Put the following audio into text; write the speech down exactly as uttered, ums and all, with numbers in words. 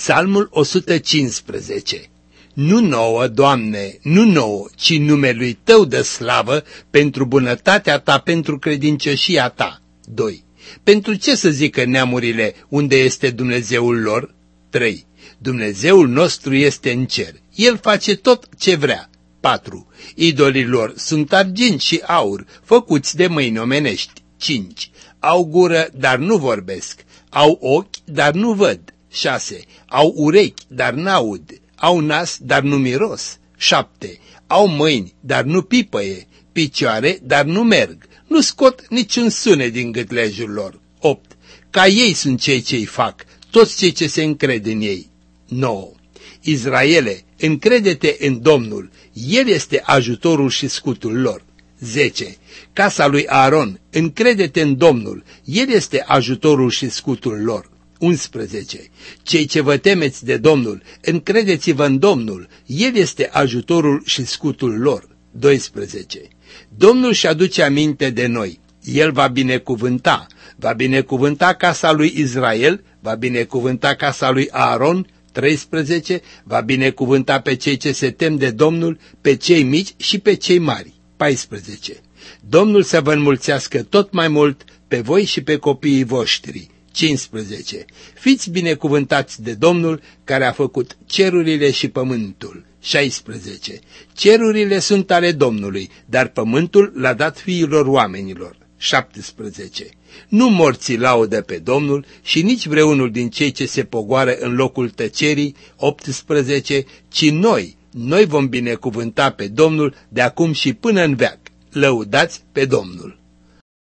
Psalmul o sută cincisprezece. Nu nouă, Doamne, nu nouă, ci numelui Tău dă slavă pentru bunătatea Ta, pentru credincioșia Ta. doi. Pentru ce să zică neamurile unde este Dumnezeul lor? trei. Dumnezeul nostru este în cer, El face tot ce vrea. patru. Idolii lor sunt argint și aur, făcuți de mâini omenești. cinci. Au gură, dar nu vorbesc, au ochi, dar nu văd. șase. Au urechi, dar n-aud, au nas, dar nu miros. șapte. Au mâini, dar nu pipăie, picioare, dar nu merg, nu scot niciun sunet din gâtlejul lor. opt. Ca ei sunt cei ce-i fac, toți cei ce se încred în ei. nouă. Israele, încrede-te în Domnul, El este ajutorul și scutul lor. zece. Casa lui Aaron, încrede-te în Domnul, El este ajutorul și scutul lor. unsprezece. Cei ce vă temeți de Domnul, încredeți-vă în Domnul, El este ajutorul și scutul lor. doisprezece. Domnul și aduce aminte de noi, El va binecuvânta, va binecuvânta casa lui Israel, va binecuvânta casa lui Aaron. treisprezece. Va binecuvânta pe cei ce se tem de Domnul, pe cei mici și pe cei mari. paisprezece. Domnul să vă înmulțească tot mai mult pe voi și pe copiii voștri. cincisprezece. Fiți binecuvântați de Domnul care a făcut cerurile și pământul. șaisprezece. Cerurile sunt ale Domnului, dar pământul l-a dat fiilor oamenilor. șaptesprezece. Nu morții laudă pe Domnul și nici vreunul din cei ce se pogoară în locul tăcerii. optsprezece. Ci noi, noi vom binecuvânta pe Domnul de acum și până în veac. Lăudați pe Domnul!